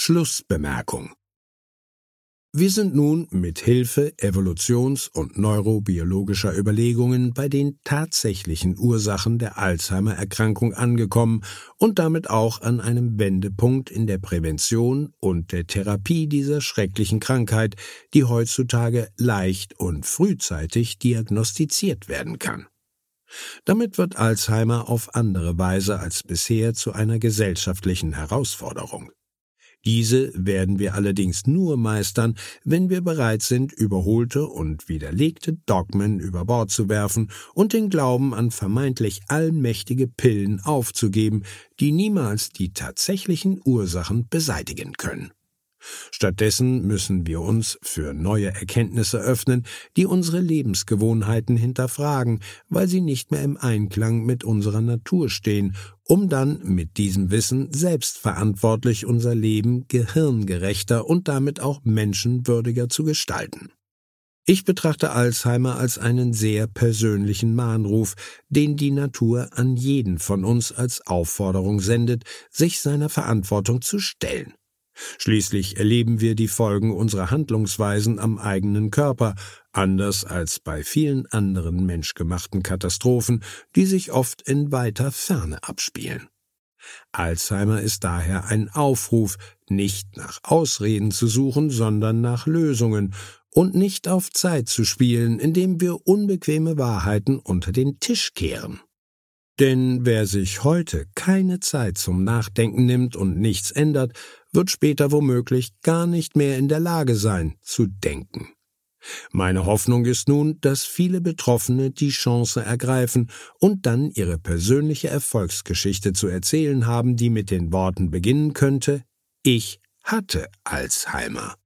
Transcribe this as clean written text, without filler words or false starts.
Schlussbemerkung. Wir sind nun mit Hilfe evolutions- und neurobiologischer Überlegungen bei den tatsächlichen Ursachen der Alzheimer-Erkrankung angekommen und damit auch an einem Wendepunkt in der Prävention und der Therapie dieser schrecklichen Krankheit, die heutzutage leicht und frühzeitig diagnostiziert werden kann. Damit wird Alzheimer auf andere Weise als bisher zu einer gesellschaftlichen Herausforderung. Diese werden wir allerdings nur meistern, wenn wir bereit sind, überholte und widerlegte Dogmen über Bord zu werfen und den Glauben an vermeintlich allmächtige Pillen aufzugeben, die niemals die tatsächlichen Ursachen beseitigen können. Stattdessen müssen wir uns für neue Erkenntnisse öffnen, die unsere Lebensgewohnheiten hinterfragen, weil sie nicht mehr im Einklang mit unserer Natur stehen, um dann mit diesem Wissen selbstverantwortlich unser Leben gehirngerechter und damit auch menschenwürdiger zu gestalten. Ich betrachte Alzheimer als einen sehr persönlichen Mahnruf, den die Natur an jeden von uns als Aufforderung sendet, sich seiner Verantwortung zu stellen. Schließlich erleben wir die Folgen unserer Handlungsweisen am eigenen Körper, anders als bei vielen anderen menschgemachten Katastrophen, die sich oft in weiter Ferne abspielen. Alzheimer ist daher ein Aufruf, nicht nach Ausreden zu suchen, sondern nach Lösungen und nicht auf Zeit zu spielen, indem wir unbequeme Wahrheiten unter den Tisch kehren. Denn wer sich heute keine Zeit zum Nachdenken nimmt und nichts ändert, wird später womöglich gar nicht mehr in der Lage sein, zu denken. Meine Hoffnung ist nun, dass viele Betroffene die Chance ergreifen und dann ihre persönliche Erfolgsgeschichte zu erzählen haben, die mit den Worten beginnen könnte: Ich hatte Alzheimer.